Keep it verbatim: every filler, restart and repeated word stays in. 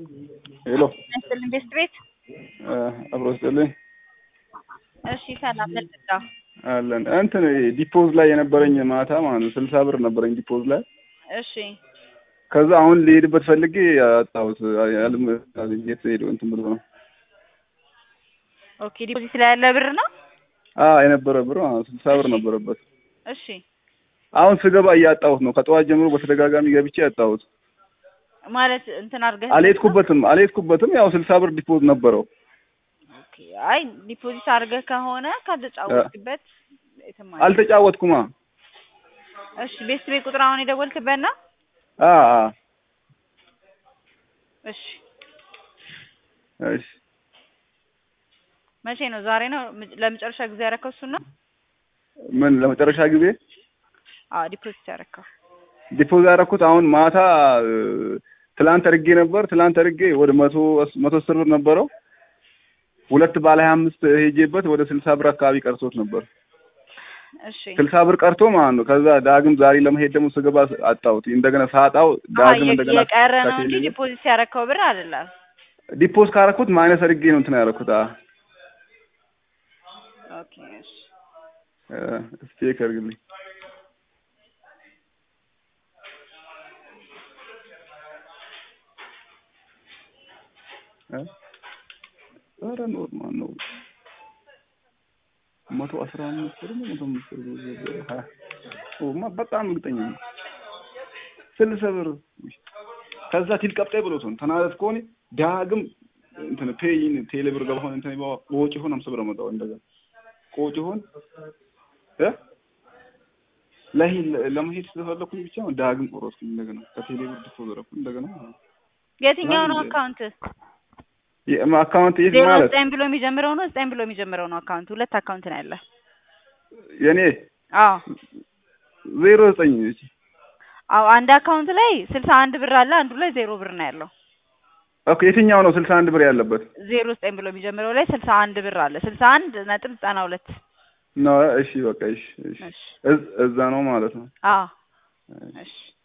ሄሎ ነስል ኢንቨስት ቤት አብሮ ስጥልኝ። እሺ ሰላም ለጥታ አለን እንትን ዲፖዝ ላይ የነበረኝ ማታ ማለት ነው ስልሳ ብር ነበረኝ ዲፖዝ ላይ። እሺ ከዛ አሁን ልሄድበት ፈልጌ አጣሁት። ያልም የት ሄዶ እንትን ብሎ ነው። ኦኬ ዲፖዚት ላይ ያለ ብር ነው? አዎ የነበረ ብር ስልሳ ብር ነበረበት። እሺ አሁን ስገባ እያጣሁት ነው። ከጠዋት ጀምሮ በተደጋጋሚ ገብቼ አጣሁት። ማለት እንትን አድርገህ አልሄድኩበትም አልሄድኩበትም ያው ስልሳ ብር ዲፖዝ ነበረው። ኦኬ አይ ዲፖዚት አድርገህ ከሆነ ካልተጫወትክበት የተማረ አልተጫወትኩማ። እሺ ቤት ቤት ቁጥር አሁን የደወልክበት ነው? አ አ እሺ እሺ መቼ ነው? ዛሬ ነው ለመጨረሻ ጊዜ ያረከው እሱ ነው? ምን ለመጨረሻ ጊዜ? አዎ ዲፖዚት ያረከው ዲፖዚት ያረኩት አሁን ማታ ትላንት አድርጌ ነበር። ትላንት አድርጌ ወደ መቶ መቶ አስር ብር ነበረው። ሁለት ባለ ሃያ አምስት ሄጄበት ወደ ስልሳ ብር አካባቢ ቀርቶት ነበር። እሺ ስልሳ ብር ቀርቶ ማለት ነው። ከዛ ዳግም ዛሬ ለመሄድ ደግሞ ስገባ አጣሁት። እንደገና ሳጣው ዳግም እንደገና የቀረ ነው እንጂ ዲፖዚት ያረከው ብር አይደለም። ዲፖዚት ካረኩት ማይነስ አድርጌ ነው እንትን ያረኩት። አ ኦኬ እሺ እስቲ ከርግልኝ ኧረ ኖርማል ነው። መቶ አስራ አምስት ብር ነው። መቶ አምስት ብር ኦማ በጣም እርግጠኛ ነኝ። ስልሳ ብር ከዛ ቲል ቀብጤ ብሎት ተናደድ ከሆነ ዳግም እንትን ፔይን ቴሌ ብር ገባሁን እንትን ይባው ወጪ ሆነ አምስት ብር መጣው እንደዛ ቆጪ ሆነ እ ለይ ለመሄድ ስለፈለኩኝ ብቻ ዳግም ቆሮስኩኝ እንደገና ከቴሌ ብር ዲፖዝ አደረኩኝ እንደገና። የትኛው ነው አካውንት? የማ አካውንት ይሄ ማለት ዘጠኝ ብሎ የሚጀምረው ነው? ዘጠኝ ብሎ የሚጀምረው ነው አካውንት? ሁለት አካውንት ነው ያለ የኔ? አዎ ዜሮ ዘጠኝ እሺ። አዎ አንድ አካውንት ላይ ስልሳ አንድ ብር አለ፣ አንዱ ላይ ዜሮ ብር ነው ያለው። ኦኬ የትኛው ነው ስልሳ አንድ ብር ያለበት? ዜሮ ዘጠኝ ብሎ የሚጀምረው ላይ ስልሳ አንድ ብር አለ። ስልሳ አንድ ነጥብ ዘጠና ሁለት ነው። እሺ በቃ እሺ እሺ እዛ ነው ማለት ነው። አዎ እሺ